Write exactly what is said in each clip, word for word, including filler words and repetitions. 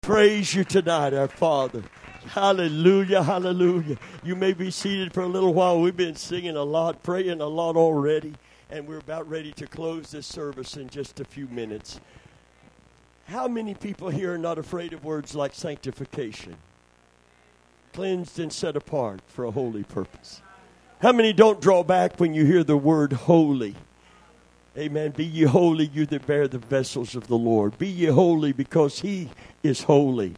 Praise you tonight, our Father. Hallelujah, hallelujah. You may be seated for a little while. We've been singing a lot, praying a lot already, and we're about ready to close this service in just a few minutes. How many people here are not afraid of words like sanctification? Cleansed and set apart for a holy purpose. How many don't draw back when you hear the word holy? Amen. Be ye holy, you that bear the vessels of the Lord. Be ye holy because He is holy.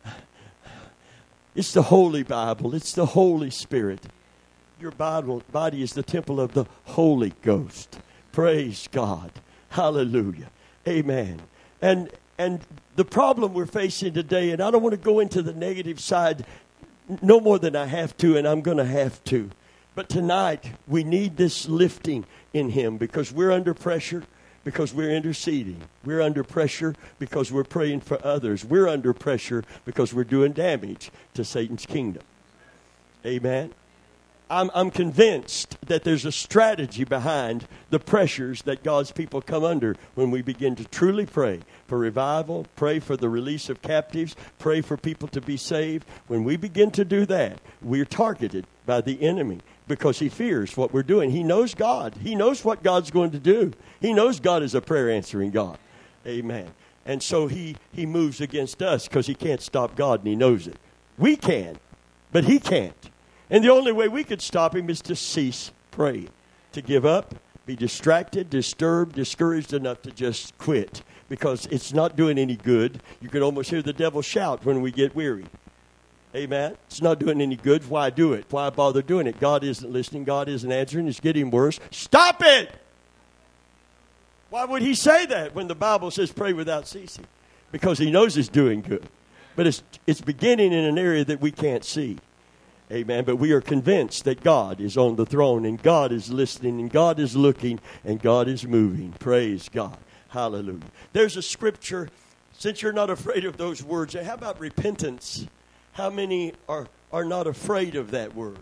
It's the Holy Bible. It's the Holy Spirit. Your Bible, body is the temple of the Holy Ghost. Praise God. Hallelujah. Amen. And and the problem we're facing today, and I don't want to go into the negative side no more than I have to, and I'm going to have to. But tonight, we need this lifting in Him because we're under pressure, because we're interceding. We're under pressure because we're praying for others. We're under pressure because we're doing damage to Satan's kingdom. Amen. I'm, I'm convinced that there's a strategy behind the pressures that God's people come under when we begin to truly pray for revival, pray for the release of captives, pray for people to be saved. When we begin to do that, we're targeted by the enemy because he fears what we're doing. He knows God. He knows what God's going to do. He knows God is a prayer-answering God. Amen. And so he, he moves against us because he can't stop God, and he knows it. We can, but he can't. And the only way we could stop him is to cease praying, to give up, be distracted, disturbed, discouraged enough to just quit because it's not doing any good. You can almost hear the devil shout when we get weary. Amen. It's not doing any good. Why do it? Why bother doing it? God isn't listening. God isn't answering. It's getting worse. Stop it! Why would he say that when the Bible says pray without ceasing? Because he knows it's doing good. But it's it's beginning in an area that we can't see. Amen. But we are convinced that God is on the throne and God is listening and God is looking and God is moving. Praise God. Hallelujah. There's a scripture, since you're not afraid of those words, how about repentance? How many are, are not afraid of that word?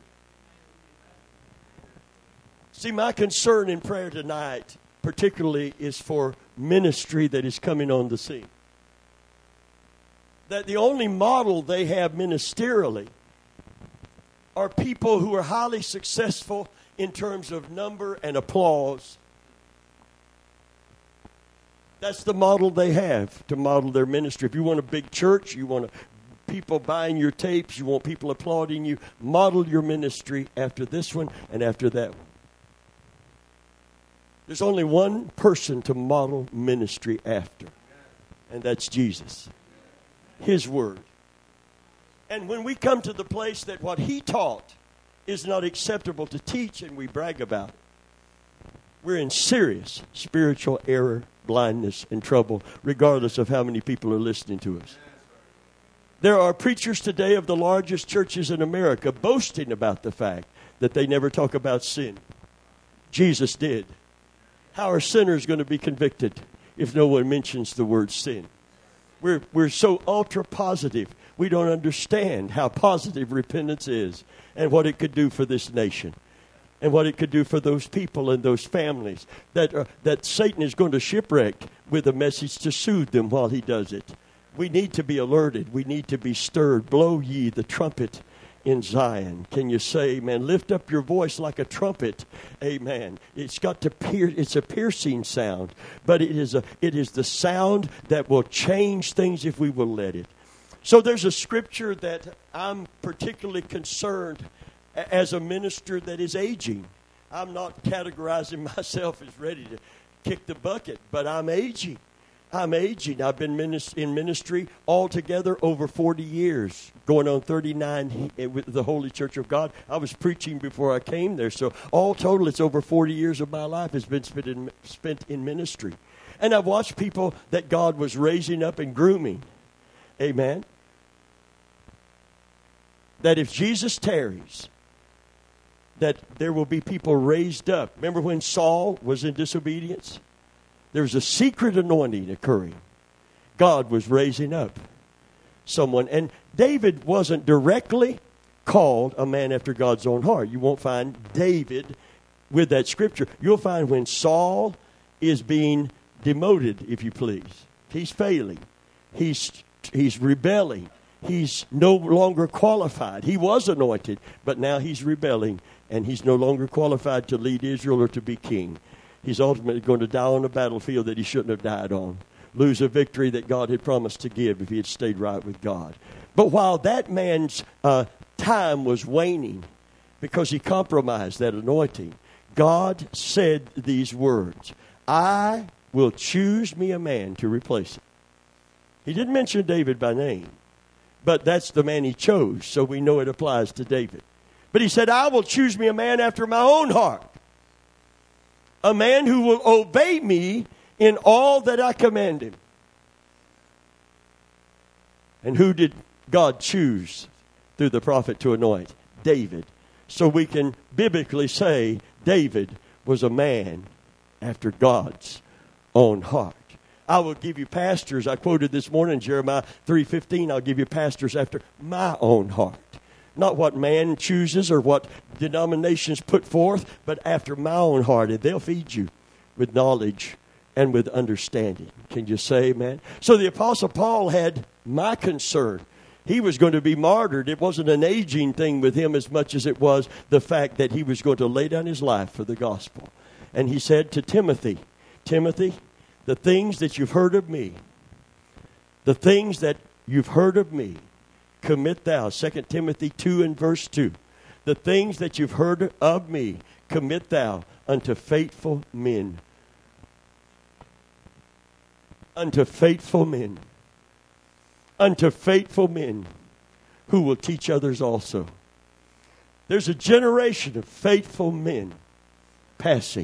See, my concern in prayer tonight, particularly, is for ministry that is coming on the scene. That the only model they have ministerially are people who are highly successful in terms of number and applause. That's the model they have to model their ministry. If you want a big church, you want people buying your tapes, you want people applauding you, model your ministry after this one and after that one. There's only one person to model ministry after, and that's Jesus. His word. And when we come to the place that what he taught is not acceptable to teach and we brag about it, we're in serious spiritual error, blindness, and trouble, regardless of how many people are listening to us. There are preachers today of the largest churches in America boasting about the fact that they never talk about sin. Jesus did. How are sinners going to be convicted if no one mentions the word sin? We're, we're so ultra positive. We don't understand how positive repentance is and what it could do for this nation and what it could do for those people and those families that uh, that Satan is going to shipwreck with a message to soothe them while he does it. We need to be alerted. We need to be stirred. Blow ye the trumpet in Zion. Can you say amen? Lift up your voice like a trumpet. Amen. It's got to pierce. It's a piercing sound, but it is a it is the sound that will change things if we will let it. So there's a scripture that I'm particularly concerned as a minister that is aging. I'm not categorizing myself as ready to kick the bucket, but I'm aging. I'm aging. I've been in ministry altogether over forty years, going on thirty-nine with the Holy Church of God. I was preaching before I came there, so all total, it's over forty years of my life has been spent in, spent in ministry. And I've watched people that God was raising up and grooming. Amen. That if Jesus tarries, that there will be people raised up. Remember when Saul was in disobedience? There was a secret anointing occurring. God was raising up someone. And David wasn't directly called a man after God's own heart. You won't find David with that scripture. You'll find when Saul is being demoted, if you please. He's failing. He's he's rebelling. He's no longer qualified. He was anointed, but now he's rebelling, and he's no longer qualified to lead Israel or to be king. He's ultimately going to die on a battlefield that he shouldn't have died on, lose a victory that God had promised to give if he had stayed right with God. But while that man's uh, time was waning because he compromised that anointing, God said these words, I will choose me a man to replace him. He didn't mention David by name, but that's the man he chose, so we know it applies to David. But he said, I will choose me a man after my own heart, a man who will obey me in all that I command him. And who did God choose through the prophet to anoint? David. So we can biblically say David was a man after God's own heart. I will give you pastors. I quoted this morning Jeremiah three fifteen. I'll give you pastors after my own heart. Not what man chooses or what denominations put forth, but after my own heart. And they'll feed you with knowledge and with understanding. Can you say amen? So the Apostle Paul had my concern. He was going to be martyred. It wasn't an aging thing with him as much as it was the fact that he was going to lay down his life for the gospel. And he said to Timothy, Timothy, the things that you've heard of me, the things that you've heard of me, commit thou. Second Timothy two and verse two. The things that you've heard of me, commit thou unto faithful men. Unto faithful men. Unto faithful men who will teach others also. There's a generation of faithful men passing.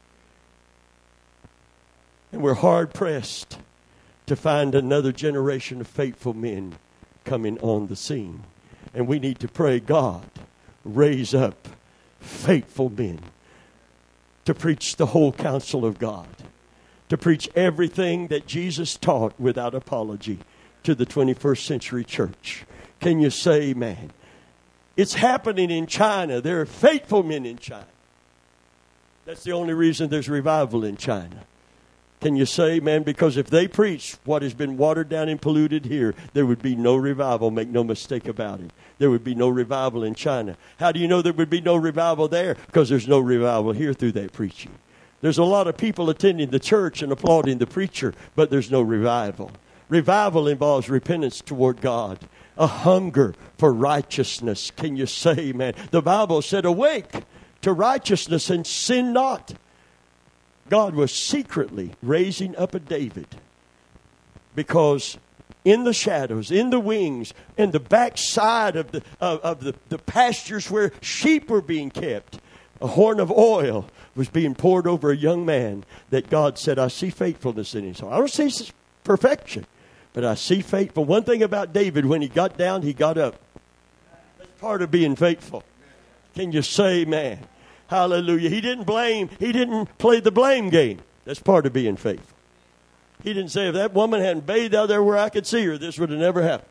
And we're hard pressed to find another generation of faithful men coming on the scene. And we need to pray, God, raise up faithful men to preach the whole counsel of God, to preach everything that Jesus taught without apology to the twenty-first century church. Can you say amen? It's happening in China. There are faithful men in China. That's the only reason there's revival in China. Can you say amen? Because if they preach what has been watered down and polluted here, there would be no revival. Make no mistake about it. There would be no revival in China. How do you know there would be no revival there? Because there's no revival here through that preaching. There's a lot of people attending the church and applauding the preacher, but there's no revival. Revival involves repentance toward God, a hunger for righteousness. Can you say amen? The Bible said, awake to righteousness and sin not. God was secretly raising up a David because in the shadows, in the wings, in the backside of the of, of the, the pastures where sheep were being kept, a horn of oil was being poured over a young man that God said, I see faithfulness in his heart. I don't see perfection, but I see faithful. One thing about David, when he got down, he got up. That's part of being faithful. Can you say amen? Hallelujah. He didn't blame. He didn't play the blame game. That's part of being faithful. He didn't say, if that woman hadn't bathed out there where I could see her, this would have never happened.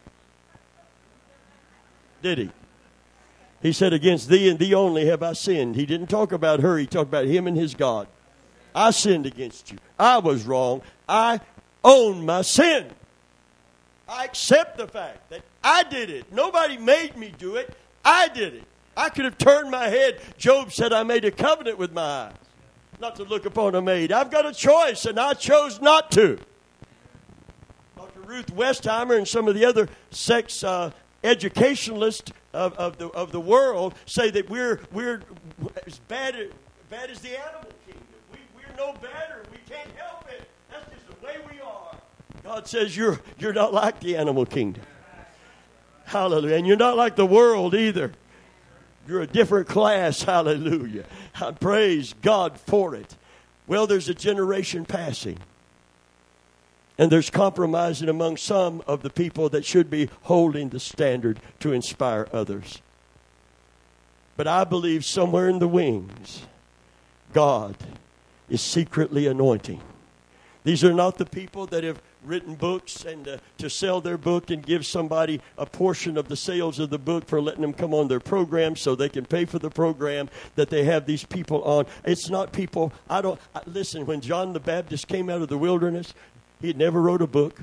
Did he? He said, against thee and thee only have I sinned. He didn't talk about her. He talked about him and his God. I sinned against you. I was wrong. I own my sin. I accept the fact that I did it. Nobody made me do it. I did it. I could have turned my head. Job said, I made a covenant with my eyes not to look upon a maid. I've got a choice, and I chose not to. Doctor Ruth Westheimer and some of the other sex uh, educationalists of, of, the, of the world say that we're, we're as bad, bad as the animal kingdom. We, we're no better. We can't help it. That's just the way we are. God says you're, you're not like the animal kingdom. Hallelujah. And you're not like the world either. You're a different class. Hallelujah. I praise God for it. Well, there's a generation passing. And there's compromising among some of the people that should be holding the standard to inspire others. But I believe somewhere in the wings, God is secretly anointing. These are not the people that have written books and uh, to sell their book and give somebody a portion of the sales of the book for letting them come on their program so they can pay for the program that they have these people on. It's not people. I don't I, listen. When John the Baptist came out of the wilderness, he had never wrote a book.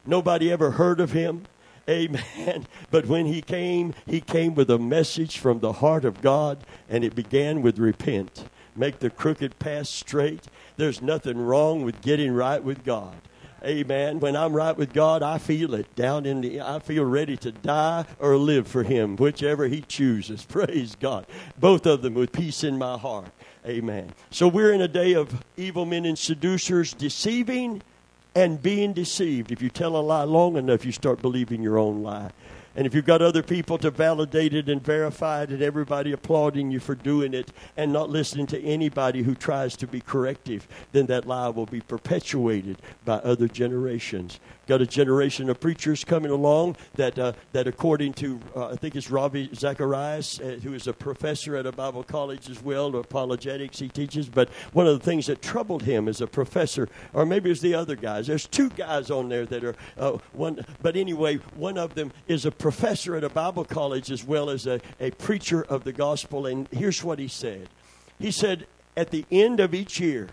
Nobody ever heard of him. Amen. But when he came, he came with a message from the heart of God, and it began with repent. Make the crooked path straight. There's nothing wrong with getting right with God. Amen. When I'm right with God, I feel it down in the, I feel ready to die or live for him, whichever he chooses. Praise God. Both of them with peace in my heart. Amen. So we're in a day of evil men and seducers deceiving and being deceived. If you tell a lie long enough, you start believing your own lie. And if you've got other people to validate it and verify it and everybody applauding you for doing it and not listening to anybody who tries to be corrective, then that lie will be perpetuated by other generations. Got a generation of preachers coming along that, uh, that according to, uh, I think it's Ravi Zacharias, uh, who is a professor at a Bible college as well, apologetics he teaches. But one of the things that troubled him as a professor, or maybe it's the other guys, there's two guys on there that are, uh, one. But anyway, one of them is a professor at a Bible college as well as a, a preacher of the gospel. And here's what he said. He said, at the end of each year,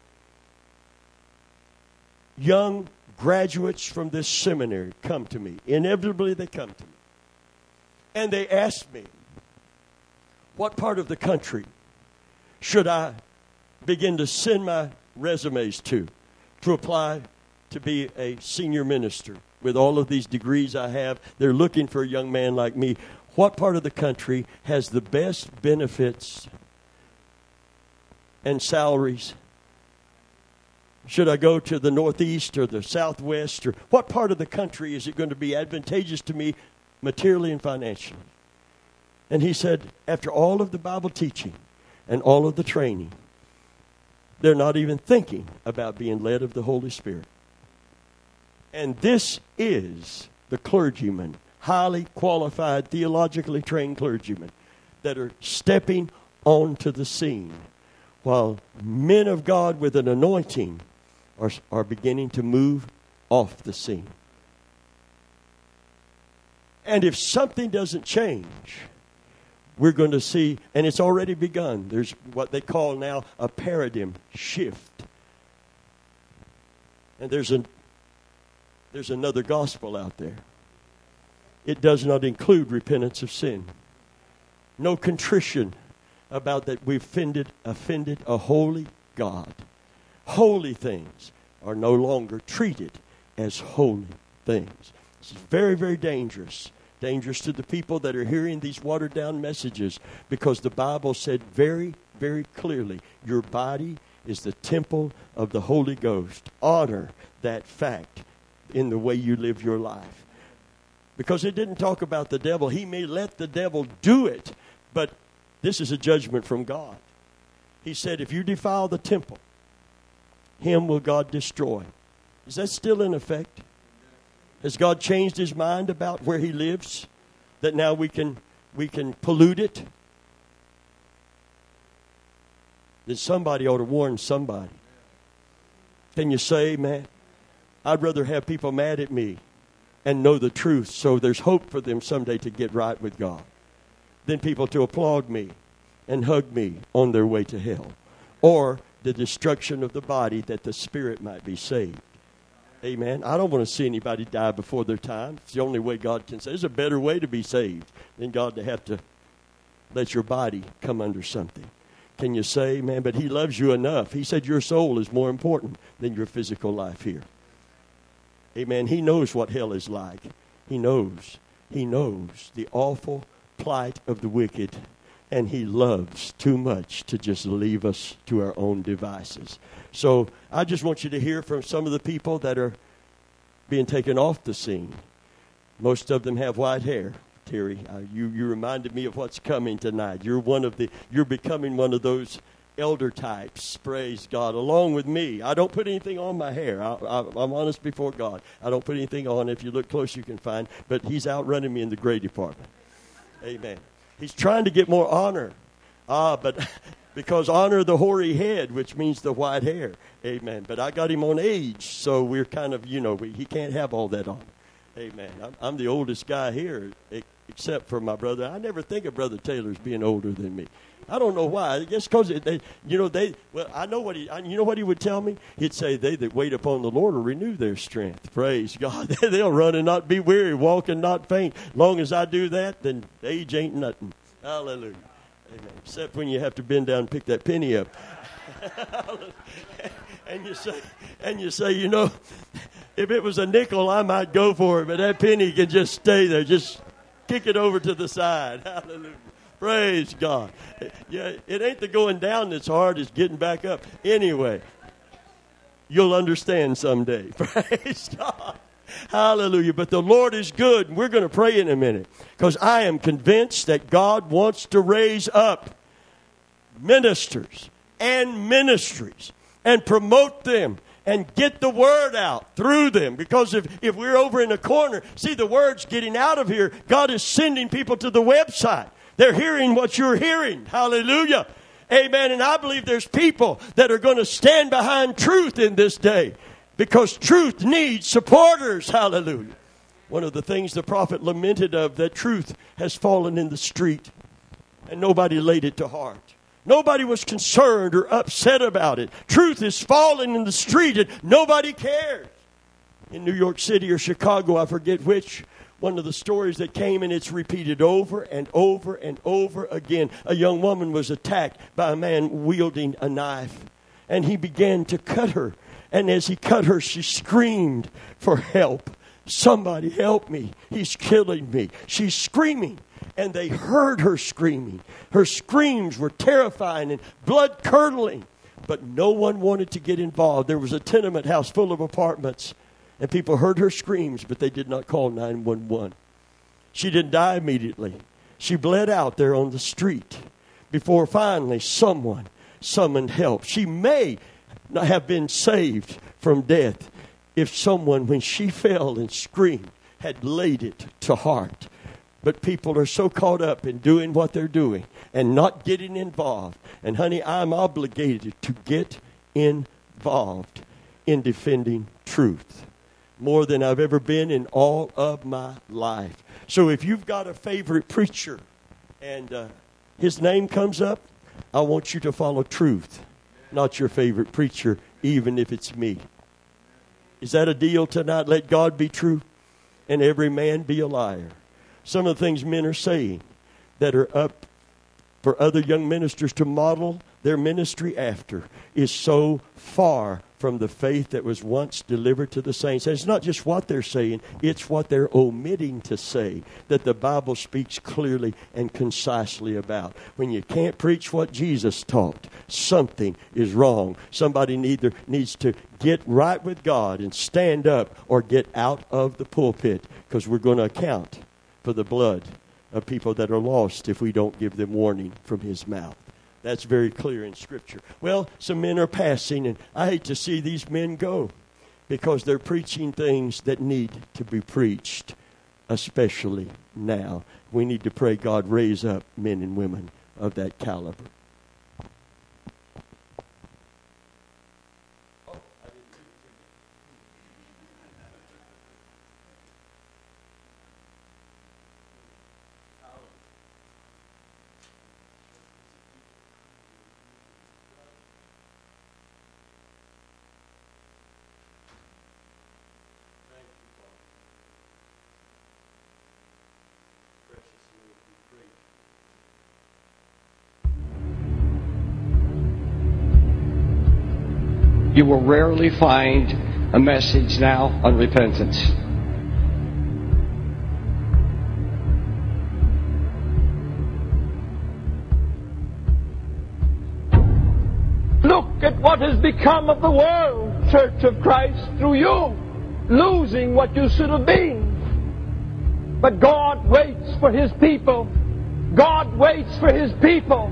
young graduates from this seminary come to me. Inevitably, they come to me. And they ask me, what part of the country should I begin to send my resumes to, to apply to be a senior minister? With all of these degrees I have, they're looking for a young man like me. What part of the country has the best benefits and salaries? Should I go to the Northeast or the Southwest? Or what part of the country is it going to be advantageous to me materially and financially? And he said, after all of the Bible teaching and all of the training, they're not even thinking about being led of the Holy Spirit. And this is the clergymen, highly qualified, theologically trained clergymen that are stepping onto the scene, while men of God with an anointing are, are beginning to move off the scene. And if something doesn't change, we're going to see, and it's already begun, there's what they call now a paradigm shift. And there's an There's another gospel out there. It does not include repentance of sin. No contrition about that we've offended, offended a holy God. Holy things are no longer treated as holy things. This is very, very dangerous. Dangerous to the people that are hearing these watered-down messages, because the Bible said very, very clearly, your body is the temple of the Holy Ghost. Honor that fact in the way you live your life. Because it didn't talk about the devil. He may let the devil do it, but this is a judgment from God. He said, if you defile the temple, him will God destroy. Is that still in effect? Has God changed his mind about where he lives? That now we can we can pollute it? Then somebody ought to warn somebody. Can you say, man? I'd rather have people mad at me and know the truth, so there's hope for them someday to get right with God, than people to applaud me and hug me on their way to hell, or the destruction of the body that the spirit might be saved. Amen. I don't want to see anybody die before their time. It's the only way God can say. There's a better way to be saved than God to have to let your body come under something. Can you say, man, but he loves you enough. He said your soul is more important than your physical life here. Amen. He knows what hell is like. He knows. He knows the awful plight of the wicked. And he loves too much to just leave us to our own devices. So I just want you to hear from some of the people that are being taken off the scene. Most of them have white hair. Terry, uh, you, you reminded me of what's coming tonight. You're one of the, you're becoming one of those elder types, praise God, along with me. I don't put anything on my hair. I, I, I'm honest before God. I don't put anything on. If you look close, you can find. But he's outrunning me in the gray department. Amen. He's trying to get more honor. Ah, but because honor the hoary head, which means the white hair. Amen. But I got him on age, so we're kind of, you know, we, he can't have all that on. Amen. I'm, I'm the oldest guy here, except for my brother. I never think of Brother Taylor's being older than me. I don't know why. I guess because they, you know, they. Well, I know what he. You know what he would tell me? He'd say, "They that wait upon the Lord will renew their strength." Praise God. They'll run and not be weary, walk and not faint. Long as I do that, then age ain't nothing. Hallelujah. Amen. Except when you have to bend down and pick that penny up. and you say, and you say, you know, if it was a nickel, I might go for it, but that penny can just stay there. Just kick it over to the side. Hallelujah. Praise God. Yeah, it ain't the going down that's hard, it's getting back up. Anyway, you'll understand someday. Praise God. Hallelujah. But the Lord is good. And we're going to pray in a minute, because I am convinced that God wants to raise up ministers and ministries and promote them and get the word out through them. Because if, if we're over in a corner, see, the word's getting out of here. God is sending people to the website. They're hearing what you're hearing. Hallelujah. Amen. And I believe there's people that are going to stand behind truth in this day, because truth needs supporters. Hallelujah. One of the things the prophet lamented of, that truth has fallen in the street and nobody laid it to heart. Nobody was concerned or upset about it. Truth is falling in the street and nobody cares. In New York City or Chicago, I forget which, one of the stories that came, and it's repeated over and over and over again. A young woman was attacked by a man wielding a knife, and he began to cut her. And as he cut her, she screamed for help. Somebody help me. He's killing me. She's screaming. And they heard her screaming. Her screams were terrifying and blood-curdling. But no one wanted to get involved. There was a tenement house full of apartments, and people heard her screams, but they did not call nine one one. She didn't die immediately. She bled out there on the street before finally someone summoned help. She may not have been saved from death if someone, when she fell and screamed, had laid it to heart. But people are so caught up in doing what they're doing and not getting involved. And honey, I'm obligated to get involved in defending truth, more than I've ever been in all of my life. So if you've got a favorite preacher and uh, his name comes up, I want you to follow truth, not your favorite preacher, even if it's me. Is that a deal tonight? Let God be true and every man be a liar. Some of the things men are saying that are up for other young ministers to model their ministry after is so far from the faith that was once delivered to the saints. And it's not just what they're saying, it's what they're omitting to say that the Bible speaks clearly and concisely about. When you can't preach what Jesus taught, something is wrong. Somebody either needs to get right with God and stand up, or get out of the pulpit, because we're going to account for the blood of people that are lost if we don't give them warning from his mouth. That's very clear in Scripture. Well, some men are passing, and I hate to see these men go, because they're preaching things that need to be preached, especially now. We need to pray God raise up men and women of that caliber. You will rarely find a message now on repentance. Look at what has become of the world, Church of Christ, through you, losing what you should have been. But God waits for His people. God waits for His people.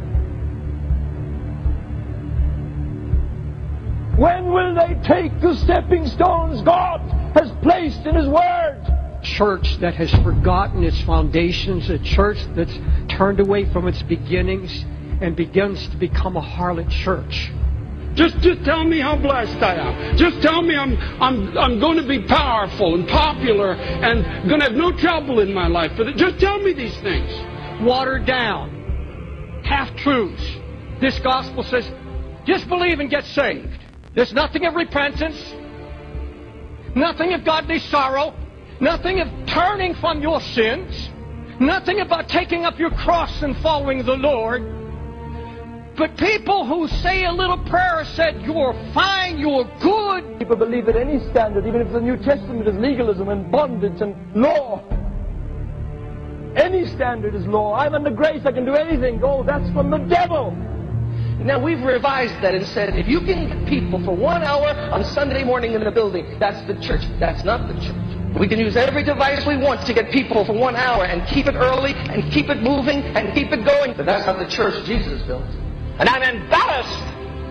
When will they take the stepping stones God has placed in His Word? Church that has forgotten its foundations, a church that's turned away from its beginnings and begins to become a harlot church. Just, just tell me how blessed I am. Just tell me I'm, I'm, I'm going to be powerful and popular and going to have no trouble in my life. Just tell me these things. Watered down, half-truths. This gospel says, just believe and get saved. There's nothing of repentance, nothing of godly sorrow, nothing of turning from your sins, nothing about taking up your cross and following the Lord. But people who say a little prayer said, you're fine, you're good. People believe that any standard, even if the New Testament is legalism and bondage and law, any standard is law. I'm under grace, I can do anything. Oh, that's from the devil. Now, we've revised that and said, if you can get people for one hour on Sunday morning in the building, that's the church. That's not the church. We can use every device we want to get people for one hour and keep it early and keep it moving and keep it going. But that's not the church Jesus built. And I'm embarrassed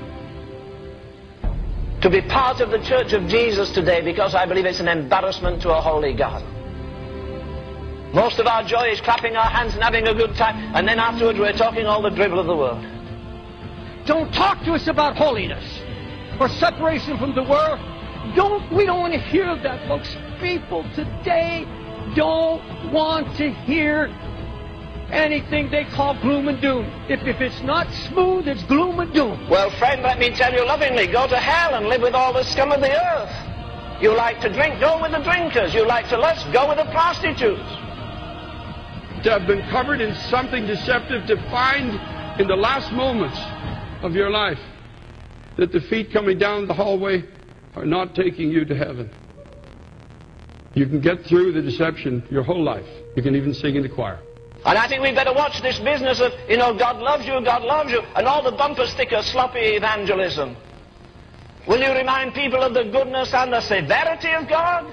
to be part of the Church of Jesus today because I believe it's an embarrassment to a holy God. Most of our joy is clapping our hands and having a good time, and then afterwards we're talking all the dribble of the world. Don't talk to us about holiness or separation from the world. Don't, we don't want to hear that, folks. People today don't want to hear anything they call gloom and doom. If, if it's not smooth, it's gloom and doom. Well, friend, let me tell you lovingly, go to hell and live with all the scum of the earth. You like to drink, go with the drinkers. You like to lust, go with the prostitutes. To have been covered in something deceptive, to find in the last moments of your life that the feet coming down the hallway are not taking you to heaven. You can get through the deception your whole life. You can even sing in the choir. And I think we better watch this business of, you know, God loves you, God loves you, and all the bumper sticker sloppy evangelism. Will you remind people of the goodness and the severity of God?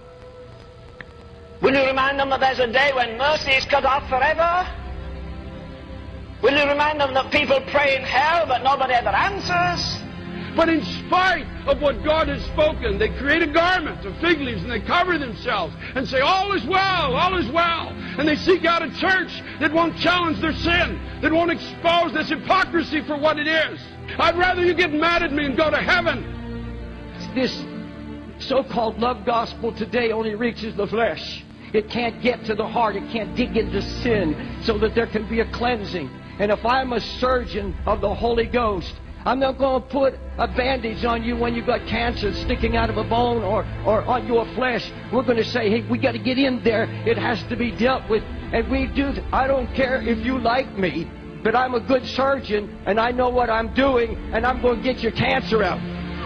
Will you remind them that there's a day when mercy is cut off forever? Will you remind them that people pray in hell but nobody ever answers? But in spite of what God has spoken, they create a garment of fig leaves and they cover themselves and say, all is well, all is well. And they seek out a church that won't challenge their sin, that won't expose this hypocrisy for what it is. I'd rather you get mad at me and go to heaven. This so-called love gospel today only reaches the flesh. It can't get to the heart. It can't dig into sin so that there can be a cleansing. And if I'm a surgeon of the Holy Ghost, I'm not going to put a bandage on you when you've got cancer sticking out of a bone or, or on your flesh. We're going to say, hey, we got to get in there. It has to be dealt with. And we do. I don't care if you like me, but I'm a good surgeon, and I know what I'm doing, and I'm going to get your cancer out.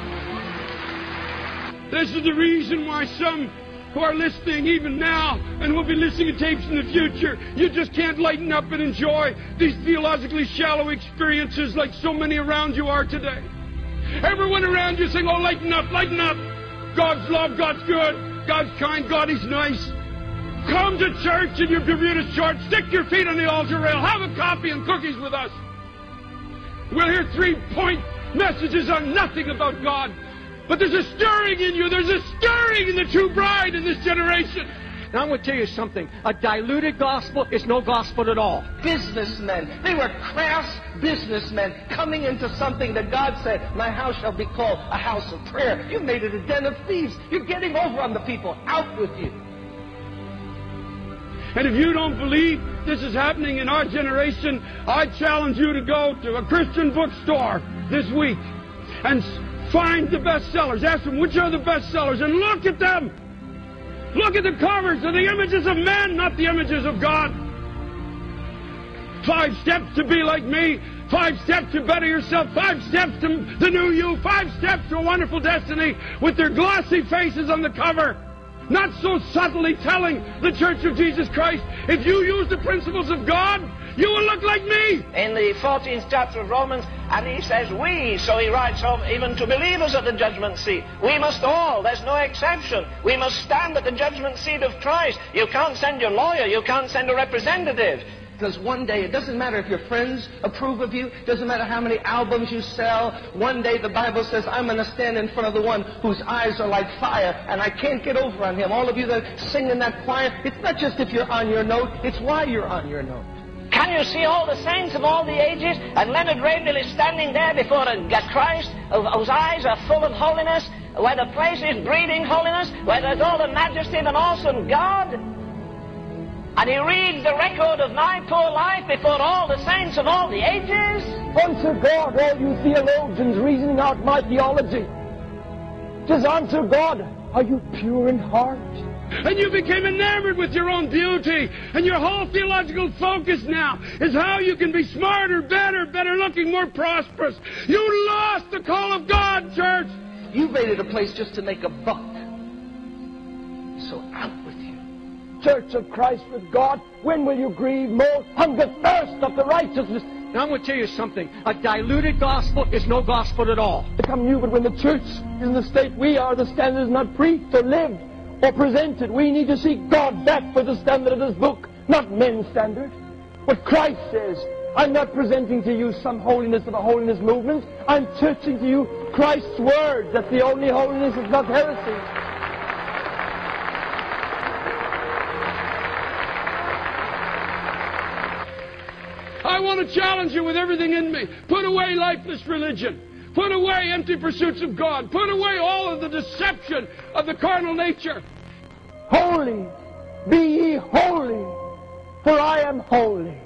This is the reason why some who are listening even now and will be listening to tapes in the future, you just can't lighten up and enjoy these theologically shallow experiences like so many around you are today. Everyone around you saying, oh, lighten up, lighten up. God's love, God's good, God's kind, God is nice. Come to church in your Bermuda shorts, stick your feet on the altar rail, have a coffee and cookies with us. We'll hear three-point messages on nothing about God. But there's a stirring in you. There's a stirring in the true bride in this generation. Now I'm going to tell you something. A diluted gospel is no gospel at all. Businessmen. They were crass businessmen coming into something that God said, my house shall be called a house of prayer. You made it a den of thieves. You're getting over on the people. Out with you. And if you don't believe this is happening in our generation, I challenge you to go to a Christian bookstore this week and find the bestsellers. Ask them which are the bestsellers and look at them. Look at the covers. They're the images of men, not the images of God. Five steps to be like me. Five steps to better yourself. Five steps to the new you. Five steps to a wonderful destiny with their glossy faces on the cover. Not so subtly telling the Church of Jesus Christ, if you use the principles of God, you will look like me. In the fourteenth chapter of Romans, and he says we, so he writes home even to believers at the judgment seat. We must all, there's no exception. We must stand at the judgment seat of Christ. You can't send your lawyer, you can't send a representative. Because one day, it doesn't matter if your friends approve of you, doesn't matter how many albums you sell, one day the Bible says, I'm going to stand in front of the one whose eyes are like fire, and I can't get over on him. All of you that sing in that choir, it's not just if you're on your note, it's why you're on your note. Can you see all the saints of all the ages? And Leonard Ravenhill is standing there before a, a Christ whose eyes are full of holiness, where the place is breathing holiness, where there's all the majesty of an awesome God. And he reads the record of my poor life before all the saints of all the ages. Answer God, all you theologians reasoning out my theology. Just answer God, are you pure in heart? And you became enamored with your own beauty. And your whole theological focus now is how you can be smarter, better, better looking, more prosperous. You lost the call of God, church. You made it a place just to make a buck. So out with you. Church of Christ with God, when will you grieve more? Hunger, thirst of the righteousness. Now I'm going to tell you something. A diluted gospel is no gospel at all. Become new, but when the church is in the state we are, the standard is not preached or lived or presented. We need to see God back for the standard of this book, not men's standard. What Christ says. I'm not presenting to you some holiness of a holiness movement. I'm teaching to you Christ's word, that the only holiness is not heresy. I want to challenge you with everything in me. Put away lifeless religion. Put away empty pursuits of God. Put away all of the deception of the carnal nature. Holy, be ye holy, for I am holy.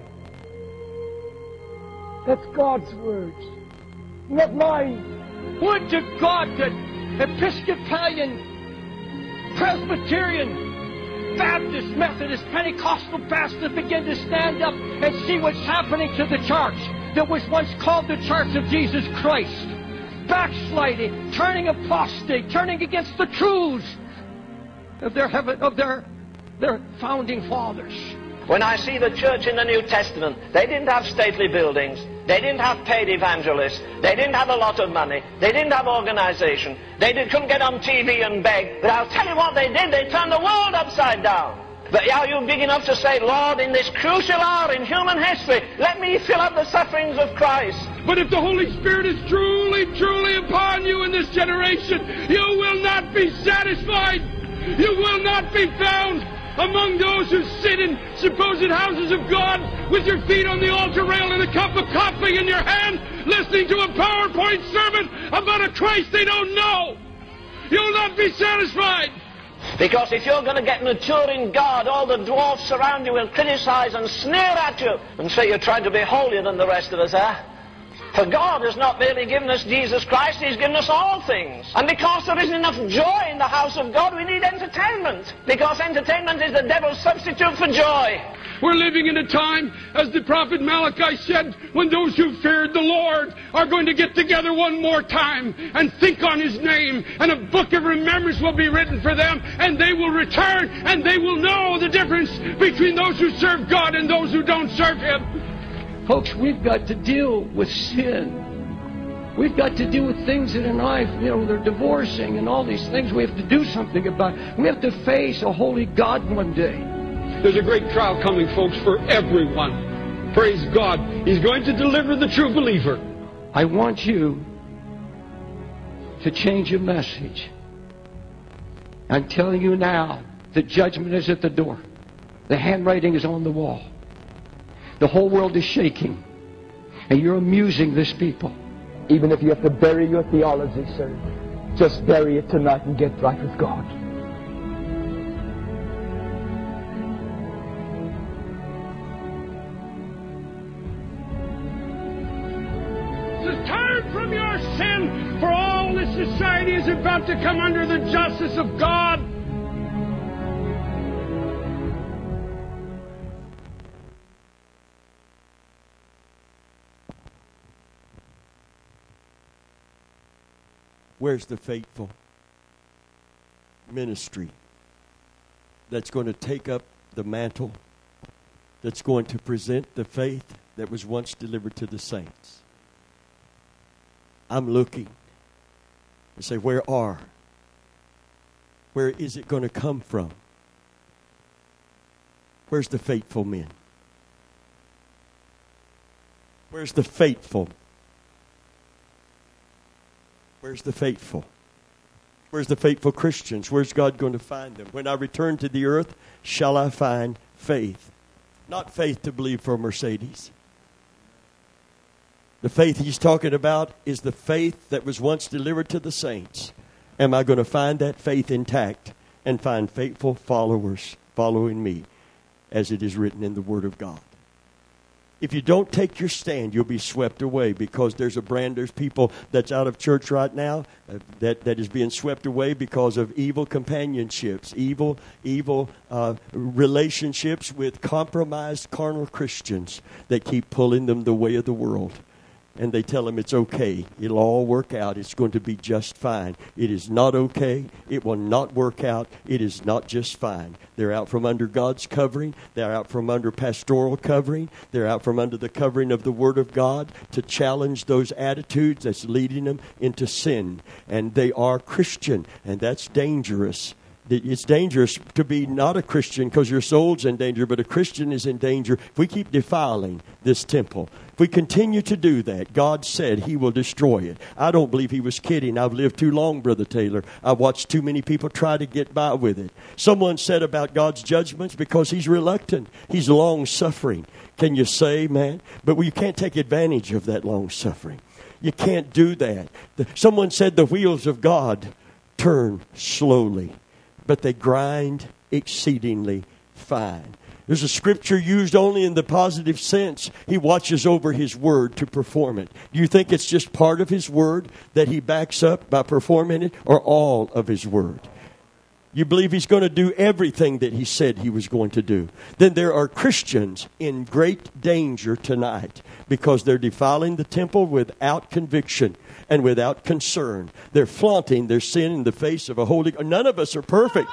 That's God's words, not mine. Would to God that Episcopalian, Presbyterian, Baptist, Methodist, Pentecostal pastors begin to stand up and see what's happening to the church that was once called the Church of Jesus Christ. Backsliding, turning apostate, turning against the truths of their heaven, of their their founding fathers. When I see the church in the New Testament, they didn't have stately buildings. They didn't have paid evangelists. They didn't have a lot of money. They didn't have organization. They did, couldn't get on T V and beg. But I'll tell you what they did. They turned the world upside down. But are you big enough to say, Lord, in this crucial hour in human history, let me fill up the sufferings of Christ? But if the Holy Spirit is truly, truly upon you in this generation, you will not be satisfied. You will not be found among those who sit in supposed houses of God with your feet on the altar rail and a cup of coffee in your hand, listening to a PowerPoint sermon about a Christ they don't know. You'll not be satisfied. Because if you're going to get mature in God, all the dwarfs around you will criticize and sneer at you and say you're trying to be holier than the rest of us, eh? For God has not merely given us Jesus Christ, He's given us all things. And because there isn't enough joy in the house of God, we need entertainment. Because entertainment is the devil's substitute for joy. We're living in a time, as the prophet Malachi said, when those who feared the Lord are going to get together one more time and think on His name, and a book of remembrance will be written for them, and they will return, and they will know the difference between those who serve God and those who don't serve Him. Folks, we've got to deal with sin. We've got to deal with things that in life, you know, they're divorcing and all these things we have to do something about. We have to face a holy God one day. There's a great trial coming, folks, for everyone. Praise God. He's going to deliver the true believer. I want you to change your message. I'm telling you now, the judgment is at the door. The handwriting is on the wall. The whole world is shaking. And you're amusing this people. Even if you have to bury your theology, sir, just bury it tonight and get right with God. Just turn from your sin, for all this society is about to come under the justice of God. Where's the faithful ministry that's going to take up the mantle, that's going to present the faith that was once delivered to the saints? I'm looking and say, where are? Where is it going to come from? Where's the faithful men? Where's the faithful? Where's the faithful? Where's the faithful Christians? Where's God going to find them? When I return to the earth, shall I find faith? Not faith to believe for a Mercedes. The faith he's talking about is the faith that was once delivered to the saints. Am I going to find that faith intact and find faithful followers following me as it is written in the Word of God? If you don't take your stand, you'll be swept away, because there's a brand, there's people that's out of church right now uh, that, that is being swept away because of evil companionships, evil, evil uh, relationships with compromised carnal Christians that keep pulling them the way of the world. And they tell them it's okay. It'll all work out. It's going to be just fine. It is not okay. It will not work out. It is not just fine. They're out from under God's covering. They're out from under pastoral covering. They're out from under the covering of the Word of God to challenge those attitudes that's leading them into sin. And they are Christian, and that's dangerous. It's dangerous to be not a Christian because your soul's in danger, but a Christian is in danger if we keep defiling this temple. If we continue to do that, God said He will destroy it. I don't believe He was kidding. I've lived too long, Brother Taylor. I've watched too many people try to get by with it. Someone said about God's judgments, because He's reluctant. He's long-suffering. Can you say, man? But you can't take advantage of that long-suffering. You can't do that. Someone said the wheels of God turn slowly, but they grind exceedingly fine. There's a scripture used only in the positive sense. He watches over His word to perform it. Do you think it's just part of His word that He backs up by performing it, or all of His word? You believe He's going to do everything that He said He was going to do. Then there are Christians in great danger tonight because they're defiling the temple without conviction and without concern. They're flaunting their sin in the face of a holy God. None of us are perfect.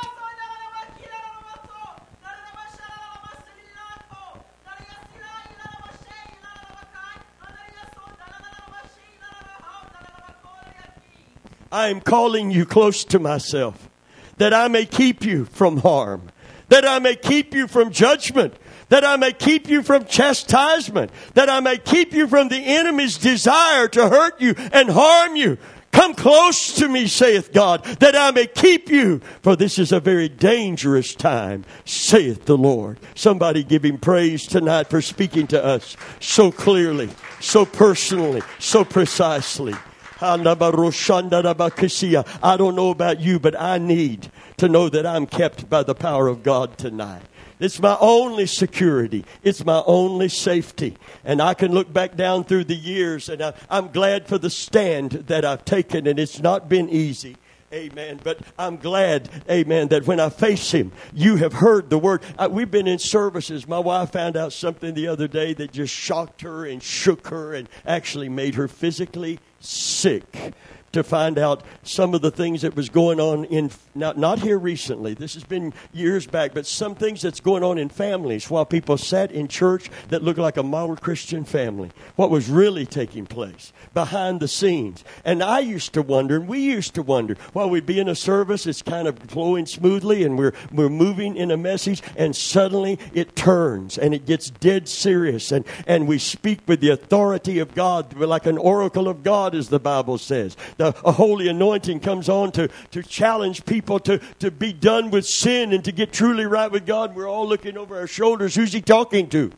I am calling you close to myself, that I may keep you from harm, that I may keep you from judgment, that I may keep you from chastisement, that I may keep you from the enemy's desire to hurt you and harm you. Come close to me, saith God, that I may keep you, for this is a very dangerous time, saith the Lord. Somebody give Him praise tonight for speaking to us so clearly, so personally, so precisely. I don't know about you, but I need to know that I'm kept by the power of God tonight. It's my only security. It's my only safety. And I can look back down through the years, and I, I'm glad for the stand that I've taken, and it's not been easy. Amen. But I'm glad, amen, that when I face Him, you have heard the word. I, we've been in services. My wife found out something the other day that just shocked her and shook her and actually made her physically sick, to find out some of the things that was going on in, not, not here recently, this has been years back, but some things that's going on in families while people sat in church that looked like a model Christian family. What was really taking place behind the scenes. And I used to wonder, and we used to wonder, while we'd be in a service, it's kind of flowing smoothly and we're, we're moving in a message, and suddenly it turns and it gets dead serious, and, and we speak with the authority of God, like an oracle of God, as the Bible says. The, a holy anointing comes on to, to challenge people to, to be done with sin and to get truly right with God. We're all looking over our shoulders. Who's He talking to?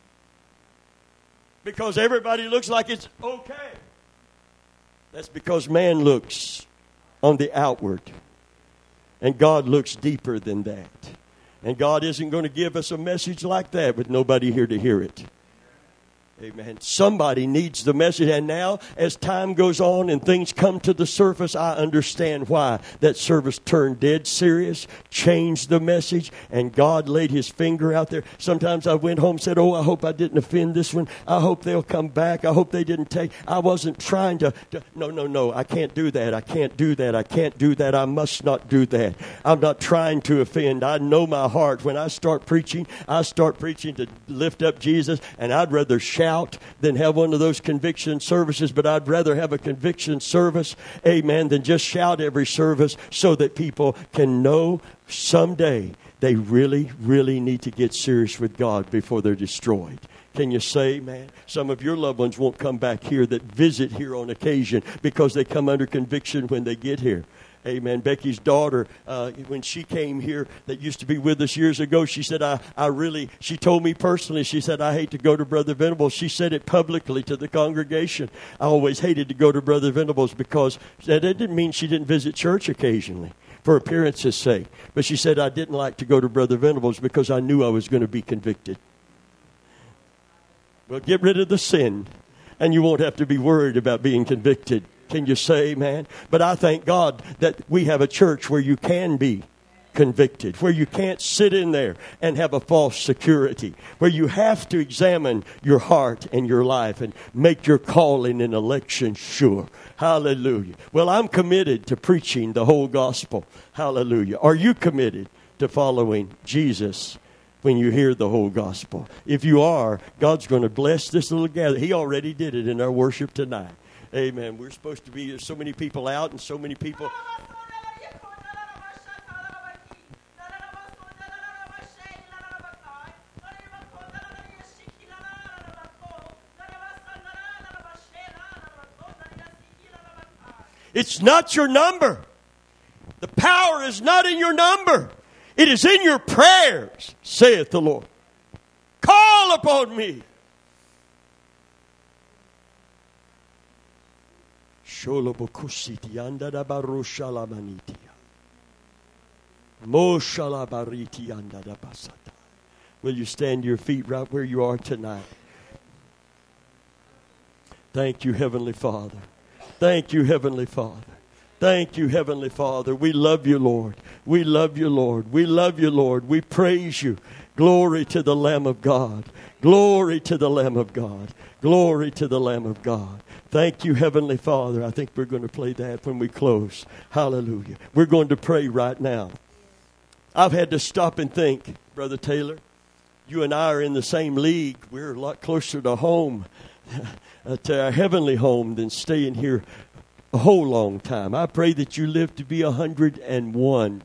Because everybody looks like it's okay. That's because man looks on the outward, and God looks deeper than that. And God isn't going to give us a message like that with nobody here to hear it. Amen. Somebody needs the message. And now, as time goes on and things come to the surface, I understand why that service turned dead serious, changed the message, and God laid His finger out there. Sometimes I went home and said, oh, I hope I didn't offend this one. I hope they'll come back. I hope they didn't take. I wasn't trying to, to. No, no, no. I can't do that. I can't do that. I can't do that. I must not do that. I'm not trying to offend. I know my heart. When I start preaching, I start preaching to lift up Jesus, and I'd rather shout than have one of those conviction services, but I'd rather have a conviction service, amen, than just shout every service, so that people can know someday they really, really need to get serious with God before they're destroyed. Can you say, man? Some of your loved ones won't come back here that visit here on occasion because they come under conviction when they get here. Amen. Becky's daughter, uh, when she came here, that used to be with us years ago, she said, I, I really, she told me personally, she said, I hate to go to Brother Venables. She said it publicly to the congregation. I always hated to go to Brother Venables because that didn't mean she didn't visit church occasionally for appearance's sake. But she said, I didn't like to go to Brother Venables because I knew I was going to be convicted. Well, get rid of the sin, and you won't have to be worried about being convicted. Can you say amen? But I thank God that we have a church where you can be convicted, where you can't sit in there and have a false security, where you have to examine your heart and your life and make your calling and election sure. Hallelujah. Well, I'm committed to preaching the whole gospel. Hallelujah. Are you committed to following Jesus when you hear the whole gospel? If you are, God's going to bless this little gathering. He already did it in our worship tonight. Amen. We're supposed to be, there's so many people out and so many people. It's not your number. The power is not in your number. It is in your prayers, saith the Lord. Call upon me. Will you stand to your feet right where you are tonight? Thank you, Heavenly Father. Thank you, Heavenly Father. Thank you, Heavenly Father. We love you, Lord. We love you, Lord. We love you, Lord. We praise you. Glory to the Lamb of God. Glory to the Lamb of God. Glory to the Lamb of God. Thank you, Heavenly Father. I think we're going to play that when we close. Hallelujah. We're going to pray right now. I've had to stop and think, Brother Taylor, you and I are in the same league. We're a lot closer to home, to our heavenly home, than staying here a whole long time. I pray that you live to be one hundred and one.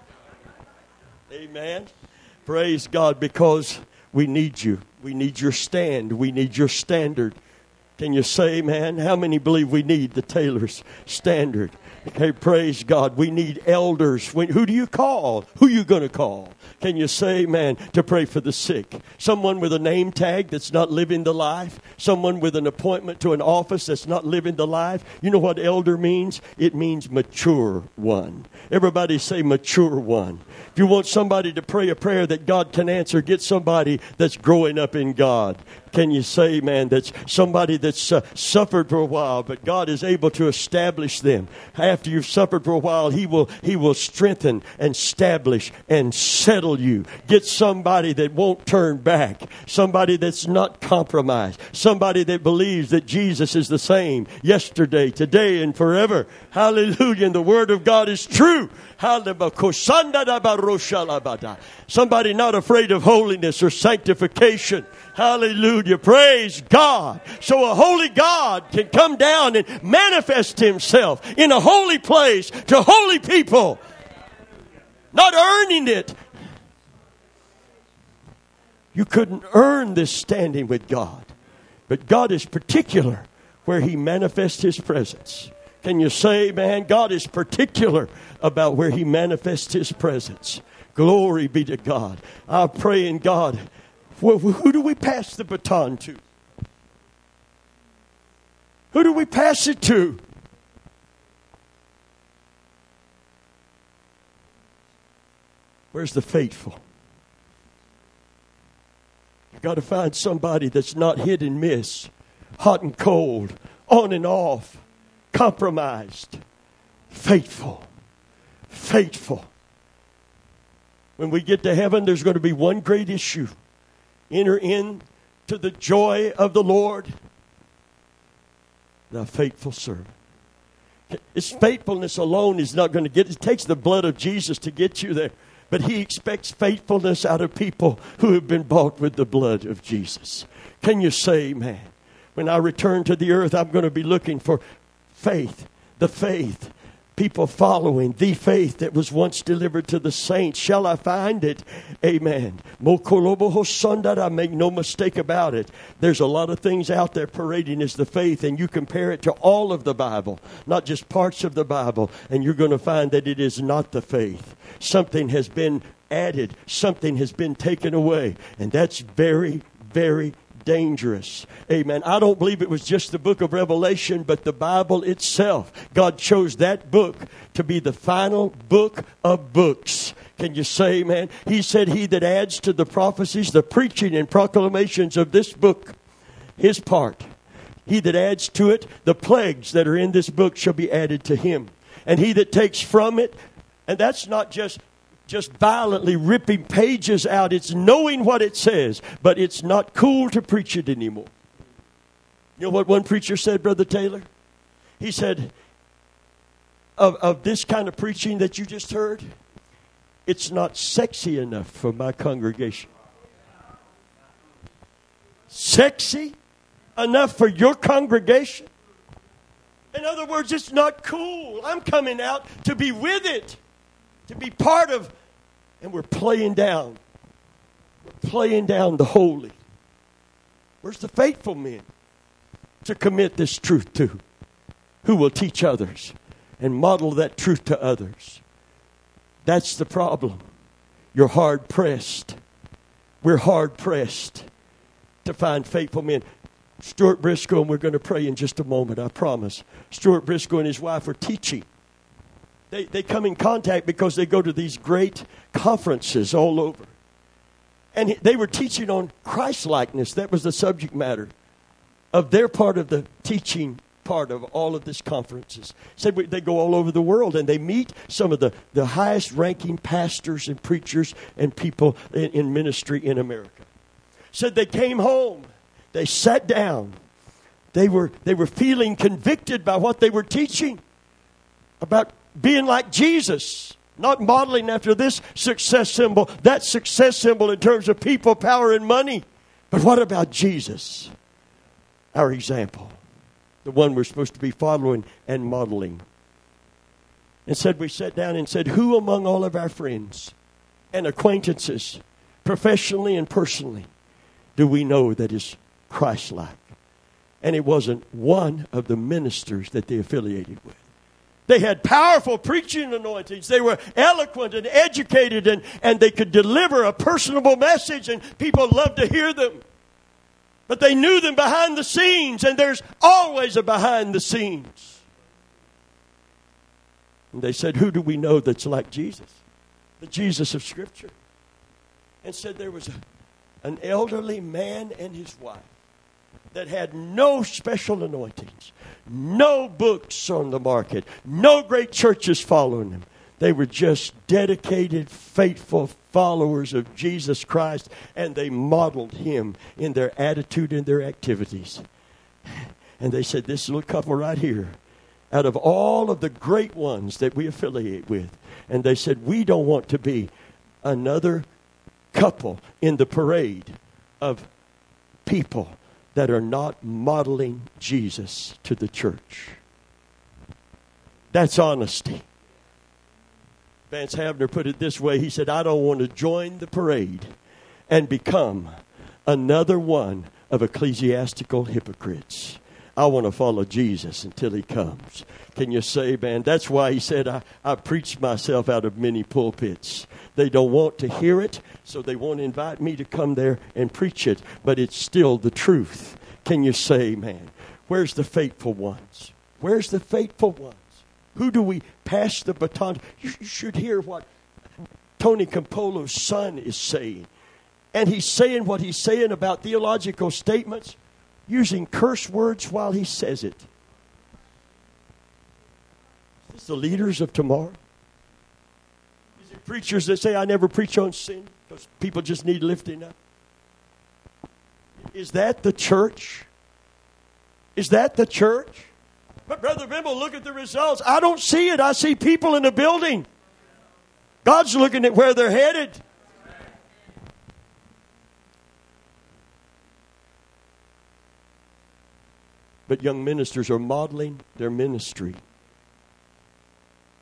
Amen. Praise God, because we need you. We need your stand. We need your standard. Can you say, man, how many believe we need the Taylor's standard? Okay, praise God. We need elders. When, who do you call? Who are you going to call? Can you say, man, to pray for the sick? Someone with a name tag that's not living the life? Someone with an appointment to an office that's not living the life? You know what elder means? It means mature one. Everybody say mature one. If you want somebody to pray a prayer that God can answer, get somebody that's growing up in God. Can you say, man, that's somebody that's uh, suffered for a while, but God is able to establish them. After you've suffered for a while, He will He will strengthen and establish and settle you. Get somebody that won't turn back. Somebody that's not compromised. Somebody that believes that Jesus is the same yesterday, today, and forever. Hallelujah. And the Word of God is true. Somebody not afraid of holiness or sanctification. Hallelujah. Praise God. So a holy God can come down and manifest Himself in a holy place to holy people. Not earning it. You couldn't earn this standing with God. But God is particular where He manifests His presence. Can you say, man, God is particular about where He manifests His presence. Glory be to God. I pray in God. Who do we pass the baton to? Who do we pass it to? Where's the faithful? You've got to find somebody that's not hit and miss, hot and cold, on and off, compromised, faithful, faithful. When we get to heaven, there's going to be one great issue. Enter into the joy of the Lord, the faithful servant. His faithfulness alone is not going to get it. It takes the blood of Jesus to get you there. But He expects faithfulness out of people who have been bought with the blood of Jesus. Can you say, man, when I return to the earth, I'm going to be looking for faith, the faith, people following the faith that was once delivered to the saints. Shall I find it? Amen. I make no mistake about it. There's a lot of things out there parading as the faith, and you compare it to all of the Bible, not just parts of the Bible, and you're going to find that it is not the faith. Something has been added. Something has been taken away. And that's very, very dangerous. Amen. I don't believe it was just the book of Revelation, but the Bible itself. God chose that book to be the final book of books. Can you say amen? He said, he that adds to the prophecies, the preaching and proclamations of this book, his part. He that adds to it, the plagues that are in this book shall be added to him. And he that takes from it, and that's not just just violently ripping pages out. It's knowing what it says, but it's not cool to preach it anymore. You know what one preacher said, Brother Taylor? He said, of, of this kind of preaching that you just heard, it's not sexy enough for my congregation. Sexy enough for your congregation? In other words, it's not cool. I'm coming out to be with it, to be part of, and we're playing down. We're playing down the holy. Where's the faithful men to commit this truth to? Who will teach others and model that truth to others? That's the problem. You're hard pressed. We're hard pressed to find faithful men. Stuart Briscoe, and we're going to pray in just a moment, I promise. Stuart Briscoe and his wife are teaching. They they come in contact because they go to these great conferences all over. And they were teaching on Christ-likeness. That was the subject matter of their part of the teaching part of all of these conferences. Said they go all over the world and they meet some of the, the highest-ranking pastors and preachers and people in, in ministry in America. Said they came home. They sat down. They were they were feeling convicted by what they were teaching about being like Jesus, not modeling after this success symbol, that success symbol in terms of people, power, and money. But what about Jesus, our example, the one we're supposed to be following and modeling? And said, we sat down and said, who among all of our friends and acquaintances, professionally and personally, do we know that is Christ-like? And it wasn't one of the ministers that they affiliated with. They had powerful preaching anointings. They were eloquent and educated, and, and they could deliver a personable message, and people loved to hear them. But they knew them behind the scenes, and there's always a behind the scenes. And they said, who do we know that's like Jesus? The Jesus of Scripture. And said there was a, an elderly man and his wife that had no special anointings, no books on the market, no great churches following them. They were just dedicated, faithful followers of Jesus Christ, and they modeled him in their attitude and their activities. And they said, this little couple right here, out of all of the great ones that we affiliate with, and they said, we don't want to be another couple in the parade of people that are not modeling Jesus to the church. That's honesty. Vance Havner put it this way. He said, I don't want to join the parade and become another one of ecclesiastical hypocrites. I want to follow Jesus until he comes. Can you say, man? That's why he said, I, I preach myself out of many pulpits. They don't want to hear it, so they won't invite me to come there and preach it. But it's still the truth. Can you say, man? Where's the faithful ones? Where's the faithful ones? Who do we pass the baton? You should hear what Tony Campolo's son is saying. And he's saying what he's saying about theological statements, using curse words while he says it. Is this the leaders of tomorrow? Is it preachers that say, I never preach on sin because people just need lifting up? Is that the church? Is that the church? But Brother Bimble, look at the results. I don't see it. I see people in the building. God's looking at where they're headed. But young ministers are modeling their ministry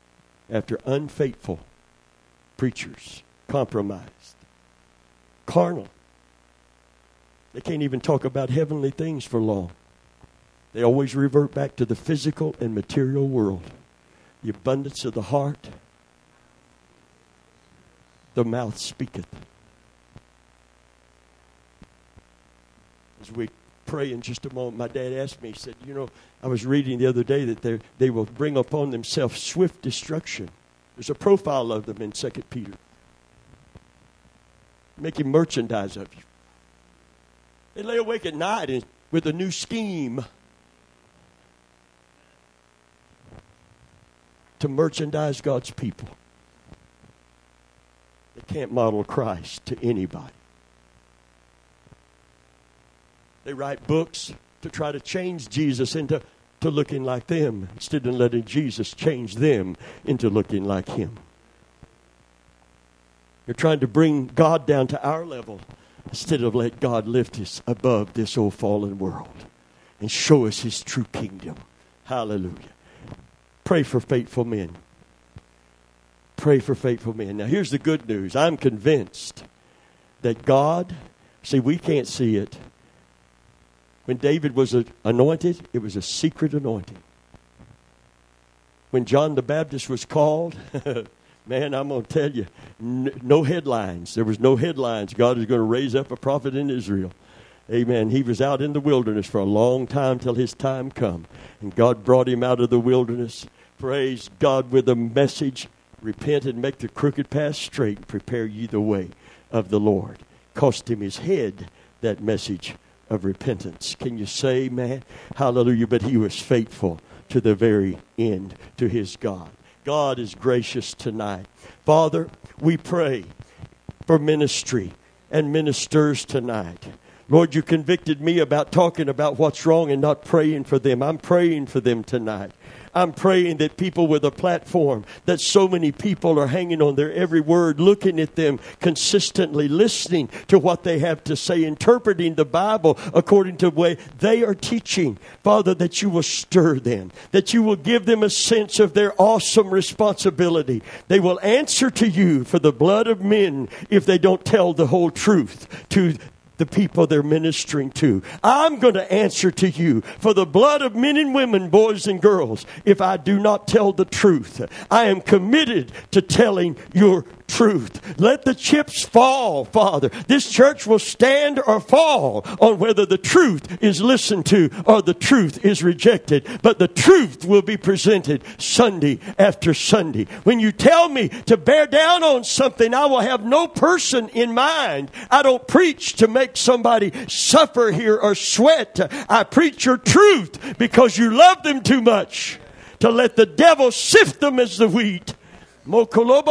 after unfaithful preachers, compromised, carnal. They can't even talk about heavenly things for long. They always revert back to the physical and material world. The abundance of the heart, the mouth speaketh. As we pray in just a moment, my dad asked me, he said, you know, I was reading the other day that they they will bring upon themselves swift destruction. There's a profile of them in Second Peter. Making merchandise of you. They lay awake at night and, with a new scheme to merchandise God's people. They can't model Christ to anybody. They write books to try to change Jesus into to looking like them instead of letting Jesus change them into looking like Him. They're trying to bring God down to our level instead of let God lift us above this old fallen world and show us His true kingdom. Hallelujah. Pray for faithful men. Pray for faithful men. Now here's the good news. I'm convinced that God, see, we can't see it. When David was anointed, it was a secret anointing. When John the Baptist was called, man, I'm going to tell you, no headlines. There was no headlines. God is going to raise up a prophet in Israel. Amen. He was out in the wilderness for a long time till his time come. And God brought him out of the wilderness. Praise God, with a message. Repent and make the crooked path straight. Prepare ye the way of the Lord. Cost him his head, that message of repentance. Can you say amen? Hallelujah. But he was faithful to the very end to his God. God is gracious tonight. Father, we pray for ministry and ministers tonight. Lord, you convicted me about talking about what's wrong and not praying for them. I'm praying for them tonight. I'm praying that people with a platform, that so many people are hanging on their every word, looking at them consistently, listening to what they have to say, interpreting the Bible according to the way they are teaching. Father, that you will stir them, that you will give them a sense of their awesome responsibility. They will answer to you for the blood of men if they don't tell the whole truth to the people they're ministering to. I'm going to answer to you for the blood of men and women, boys and girls, if I do not tell the truth. I am committed to telling your truth. Let the chips fall, Father. This church will stand or fall on whether the truth is listened to or the truth is rejected. But the truth will be presented Sunday after Sunday. When you tell me to bear down on something, I will have no person in mind. I don't preach to make somebody suffer here or sweat. I preach your truth because you love them too much to let the devil sift them as the wheat. Know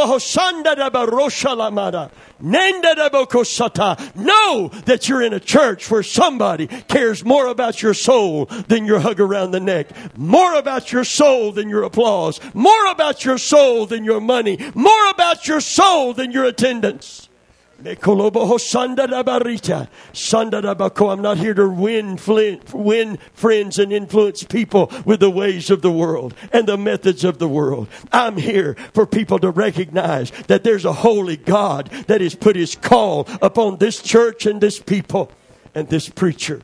that you're in a church where somebody cares more about your soul than your hug around the neck, more about your soul than your applause, more about your soul than your money, more about your soul than your attendance. I'm not here to win, win friends and influence people with the ways of the world and the methods of the world. I'm here for people to recognize that there's a holy God that has put his call upon this church and this people and this preacher.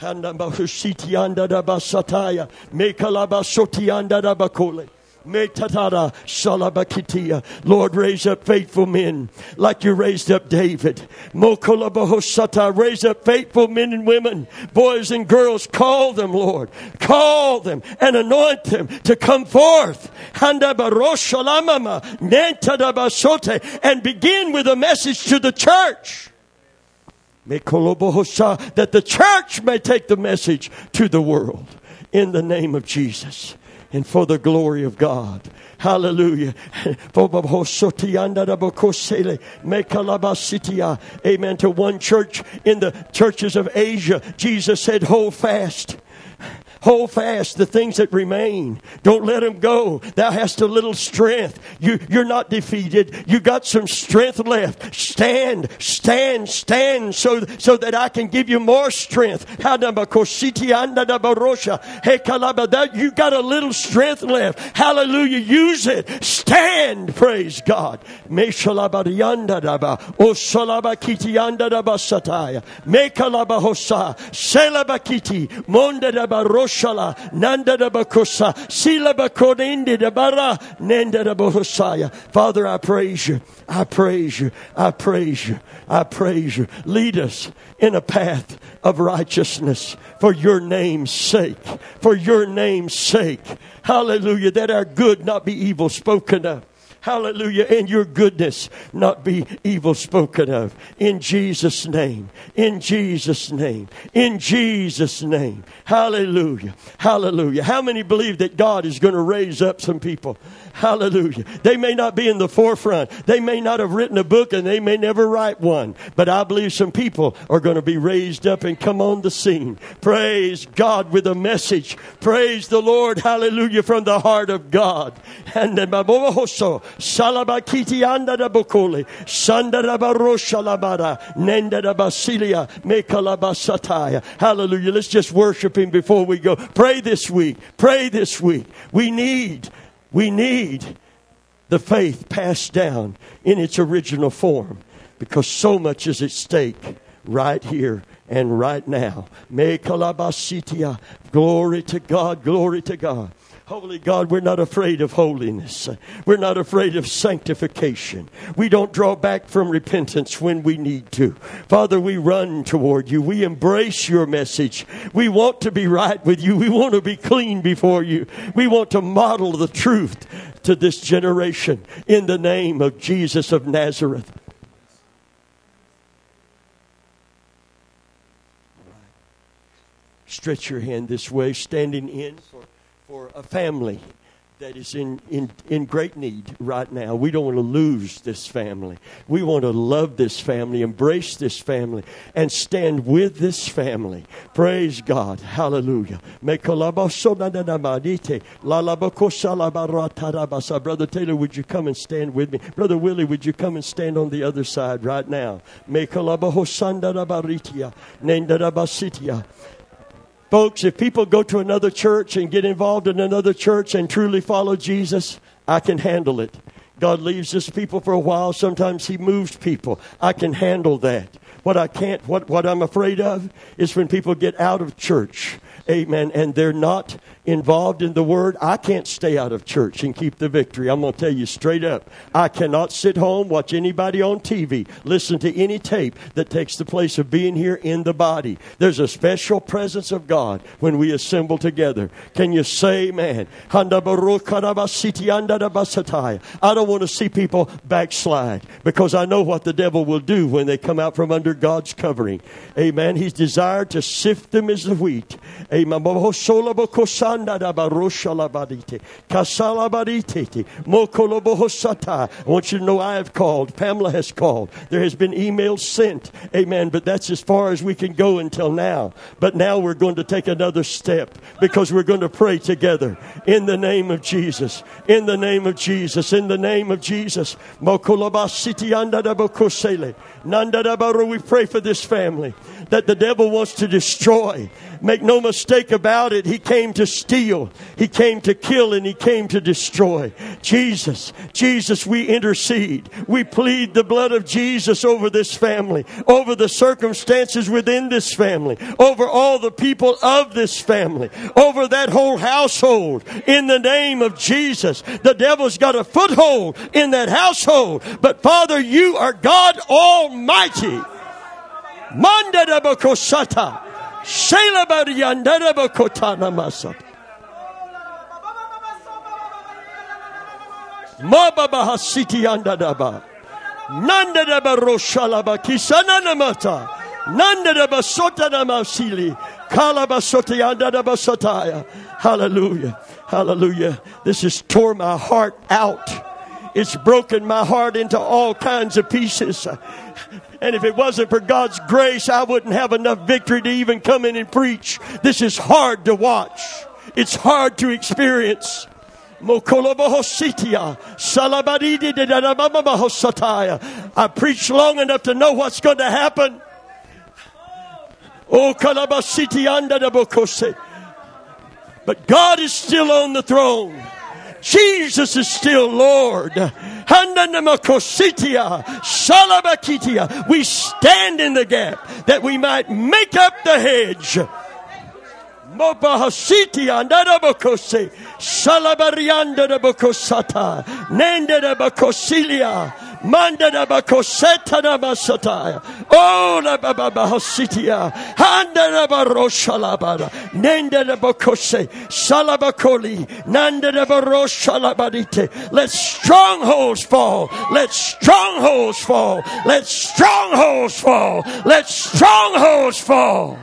Lord, raise up faithful men like you raised up David. Raise up faithful men and women, boys and girls. Call them, Lord. Call them and anoint them to come forth. And begin with a message to the church. That the church may take the message to the world. In the name of Jesus. And for the glory of God. Hallelujah. Amen. To one church in the churches of Asia, Jesus said, hold fast. Hold fast the things that remain. Don't let them go. Thou hast a little strength. You, you're not defeated. You got some strength left. Stand, stand, stand so, so that I can give you more strength. That you got a little strength left. Hallelujah. Use it. Stand. Praise God. Mekalabahosa, Selabakiti, Monda da Baroshala, Nanda da Bakosa, Silabakodinde da Bara, Nenda da Bahosaya. Father, I praise you. I praise you. I praise you. I praise you. Lead us in a path of righteousness for your name's sake. For your name's sake. Hallelujah. That our good not be evil spoken of. Hallelujah. And your goodness not be evil spoken of. In Jesus' name. In Jesus' name. In Jesus' name. Hallelujah. Hallelujah. How many believe that God is going to raise up some people? Hallelujah. They may not be in the forefront. They may not have written a book and they may never write one. But I believe some people are going to be raised up and come on the scene. Praise God with a message. Praise the Lord. Hallelujah. From the heart of God. And then Salabakiti anda da bokole, Sanda da barosha labara, Nenda da basilia, Mekalabasataya. Hallelujah. Let's just worship Him before we go. Pray this week. Pray this week. We need, we need the faith passed down in its original form because so much is at stake right here and right now. Mekalabasitia. Glory to God. Glory to God. Holy God, we're not afraid of holiness. We're not afraid of sanctification. We don't draw back from repentance when we need to. Father, we run toward you. We embrace your message. We want to be right with you. We want to be clean before you. We want to model the truth to this generation in the name of Jesus of Nazareth. Stretch your hand this way, standing in for for a family that is in, in, in great need right now. We don't want to lose this family. We want to love this family, embrace this family, and stand with this family. Praise God. Hallelujah. Brother Taylor, would you come and stand with me? Brother Willie, would you come and stand on the other side right now? Folks, if people go to another church and get involved in another church and truly follow Jesus, I can handle it. God leaves His people for a while. Sometimes He moves people. I can handle that. What I can't, what, what I'm afraid of is when people get out of church. Amen. And they're not involved in the Word. I can't stay out of church and keep the victory. I'm going to tell you straight up. I cannot sit home, watch anybody on T V, listen to any tape that takes the place of being here in the body. There's a special presence of God when we assemble together. Can you say amen? I don't want to see people backslide because I know what the devil will do when they come out from under God's covering. Amen. He's desired to sift them as the wheat. Amen. I want you to know I have called. Pamela has called. There has been emails sent. Amen. But that's as far as we can go until now. But now we're going to take another step because we're going to pray together in the name of Jesus. In the name of Jesus. In the name of Jesus. We pray for this family that the devil wants to destroy. Make no mistake about it. He came to steal. He came to kill and He came to destroy. Jesus, Jesus, we intercede. We plead the blood of Jesus over this family, over the circumstances within this family, over all the people of this family, over that whole household. In the name of Jesus, the devil's got a foothold in that household. But Father, you are God Almighty. Manda da bakosata. Shela bariyanda da bakotana masat. Mababa hasiti yanda daba. Nanda daba roshalaba kisana namata. Nanda daba sota namasili. Kalaba sota yanda daba sataya. Hallelujah. Hallelujah. This has tore my heart out It's broken my heart into all kinds of pieces. And if it wasn't for God's grace, I wouldn't have enough victory to even come in and preach. This is hard to watch. It's hard to experience. I preach long enough to know what's going to happen. But God is still on the throne. Jesus is still Lord. We stand in the gap that we might make up the hedge. Mobahasiti andada bokose, salabarianda de bokosata, nende de bokosilia, manda de bokoseta de basataya, oh la babahasitia, handa de baroshalabara, nende de bokose, salabakoli, nanda de baroshalabadite. Let strongholds fall, let strongholds fall, let strongholds fall, let strongholds fall.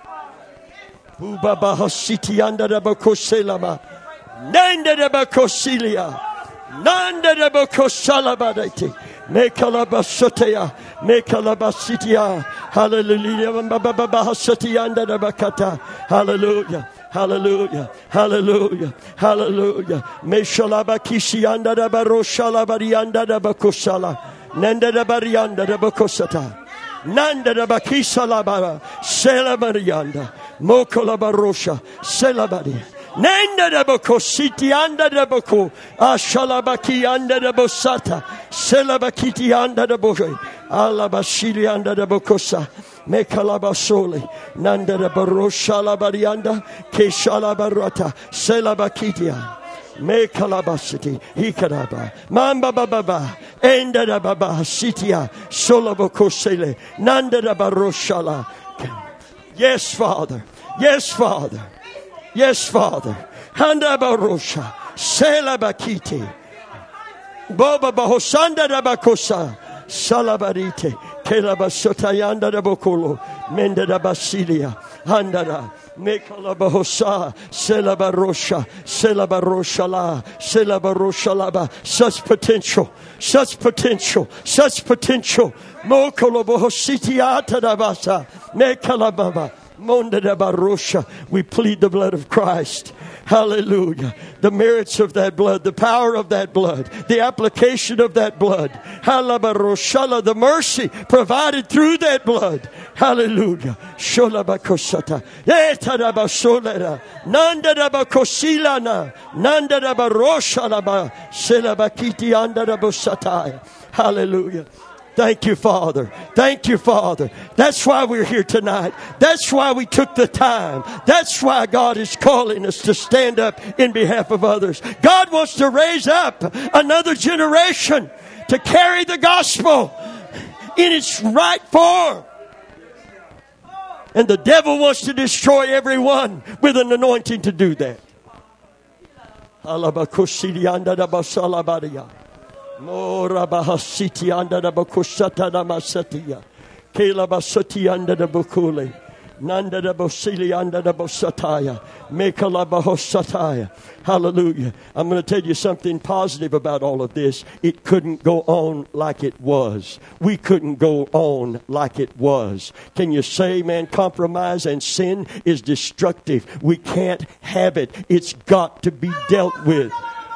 Ubaba hasiti anda de bakoselama, nanda de bakosilia, nanda de bakosalabadite, mekalabasotea, mekalabasitia, hallelujah, baba hasiti anda de bakata, hallelujah. Hallelujah, hallelujah, hallelujah. Meshalabakisi anda de baroshalabari anda de bakosala, nanda de barianda de bakosata. Nanda da bakisa labara, selabarianda, mokolabarosha, selabari. Nanda da bokositi anda da boko, ashalabaki anda da bosata, selabakiti anda da bohe, alabashili anda da bokosa, mekalabasoli, nanda da barosha labarianda, keshalabarata, selabakitia. Me kalabasiti, hikaraba, mamba baba, enda da baba, sitia, solabokosele, nanda da baroshala. Yes, Father. Yes, Father. Yes, Father. Handa barosha, selabakiti, boba bahosanda da bakosa, salabarite, kelabasotayanda da bokolo, menda da basilia, handara. Mekalabahosa, Selabarosha, Selabaroshala, Selabaroshalaba. Such potential, such potential, such potential. Mokalabohositiata dabasa, Mekalababa, Monda dabarosha. We plead the blood of Christ. Hallelujah. The merits of that blood, the power of that blood, the application of that blood. Halabaroshala, the mercy provided through that blood. Hallelujah. Sholabakosata. Etadabasolera. Nandadabakosilana. Nandadabaroshalaba. Selabakiti andadabosataya. Hallelujah. Thank you, Father. Thank you, Father. That's why we're here tonight. That's why we took the time. That's why God is calling us to stand up in behalf of others. God wants to raise up another generation to carry the gospel in its right form. And the devil wants to destroy everyone with an anointing to do that. Mora bahasiti anda da bakusata da masatia. Kela basati anda da bukule. Nanda da bosili anda da bosataya. Mekala bahosataya. Hallelujah. I'm going to tell you something positive about all of this. It couldn't go on like it was. We couldn't go on like it was. Can you say, man, compromise and sin is destructive. We can't have it. It's got to be dealt with.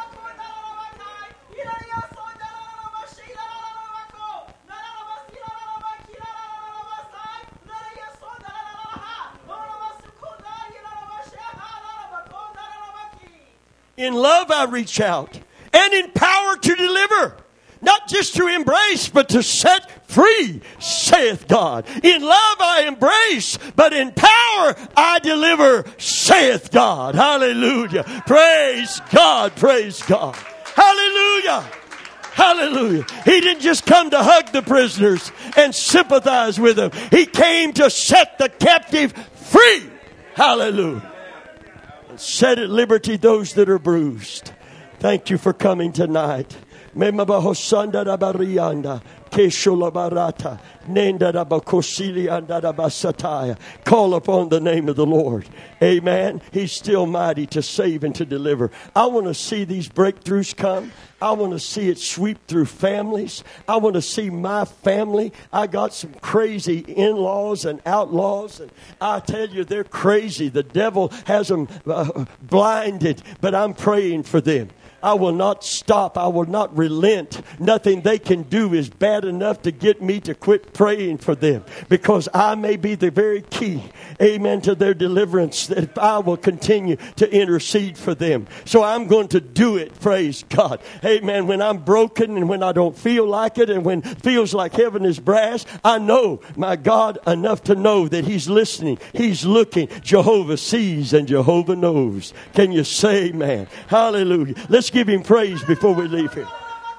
In love I reach out, and in power to deliver. Not just to embrace, but to set free, saith God. In love I embrace, but in power I deliver, saith God. Hallelujah. Praise God, praise God. Hallelujah. Hallelujah. He didn't just come to hug the prisoners and sympathize with them. He came to set the captive free. Hallelujah. Set at liberty those that are bruised. Thank you for coming tonight. Memabahosanda Rabarianda. Kesholabarata. Nenda Rabakosili Andarabasataya. Call upon the name of the Lord. Amen. He's still mighty to save and to deliver. I want to see these breakthroughs come. I want to see it sweep through families. I want to see my family. I got some crazy in-laws and outlaws, and I tell you, they're crazy. The devil has them uh, blinded, but I'm praying for them. I will not stop. I will not relent. Nothing they can do is bad enough to get me to quit praying for them, because I may be the very key, amen, to their deliverance, that I will continue to intercede for them. So I'm going to do it, praise God. Amen. When I'm broken and when I don't feel like it and when it feels like heaven is brass, I know my God enough to know that He's listening. He's looking. Jehovah sees and Jehovah knows. Can you say amen? Hallelujah. Let's give Him praise before we leave here.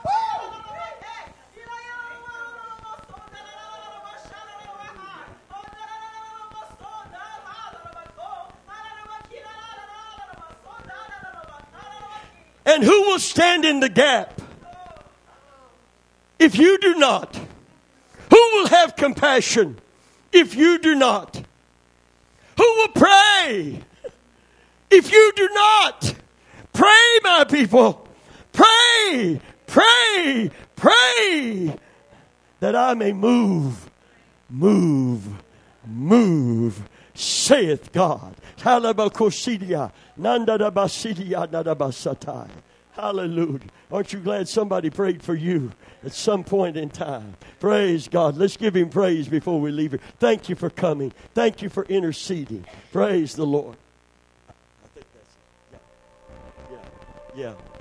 And who will stand in the gap if you do not? Who will have compassion if you do not? Who will pray if you do not? Pray, my people. Pray, pray, pray, that I may move, move, move, saith God. Hallelujah. Aren't you glad somebody prayed for you at some point in time? Praise God. Let's give Him praise before we leave here. Thank you for coming. Thank you for interceding. Praise the Lord. I think that's it. Yeah. Yeah. Yeah.